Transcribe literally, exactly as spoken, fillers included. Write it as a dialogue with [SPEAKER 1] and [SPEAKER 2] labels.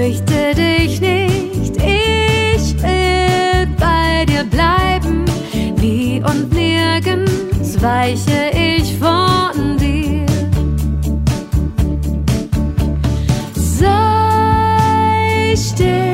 [SPEAKER 1] Fürchte dich nicht, ich will bei dir bleiben. Nie und nirgends weiche ich von dir. Sei still.